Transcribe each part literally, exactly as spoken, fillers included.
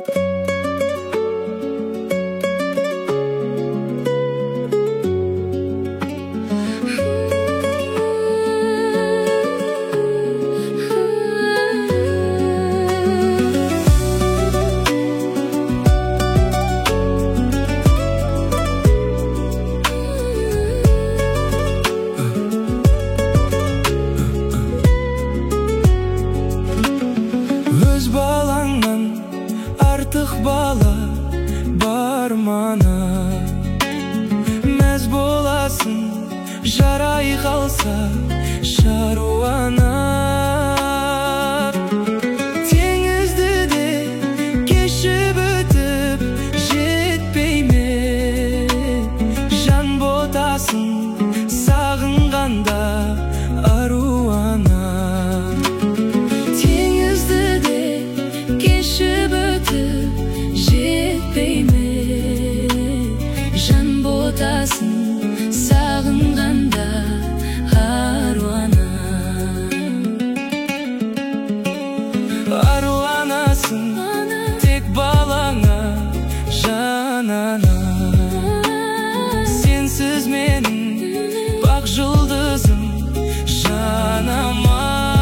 Өз балаңнан артық бала бар мана, мәз боласың жарай қалса шаруана. Теңізді де кешіп өтіп жетпей ме, жан ботасын сағынғанда аруана. Жан ботасын сағынғанда аруана. Аруанасың тек балаңа жанана. Сенсіз менің бақ жұлдызым жанама.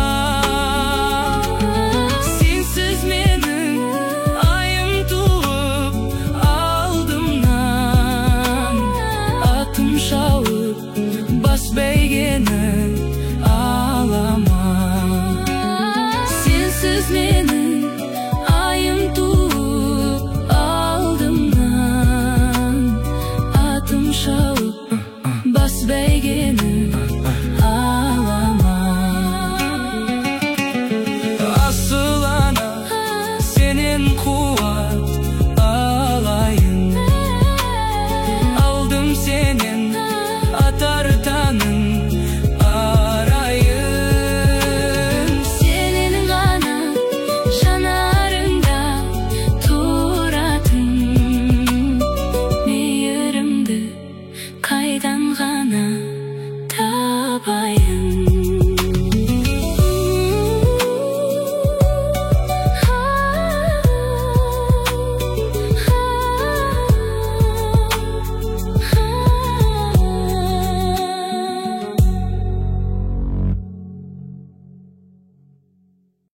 Бас бәйгені алама. Сенсіз менің айым туып алдымнан, атым шауып бас бәйгені алама. Асыл ана сенен қу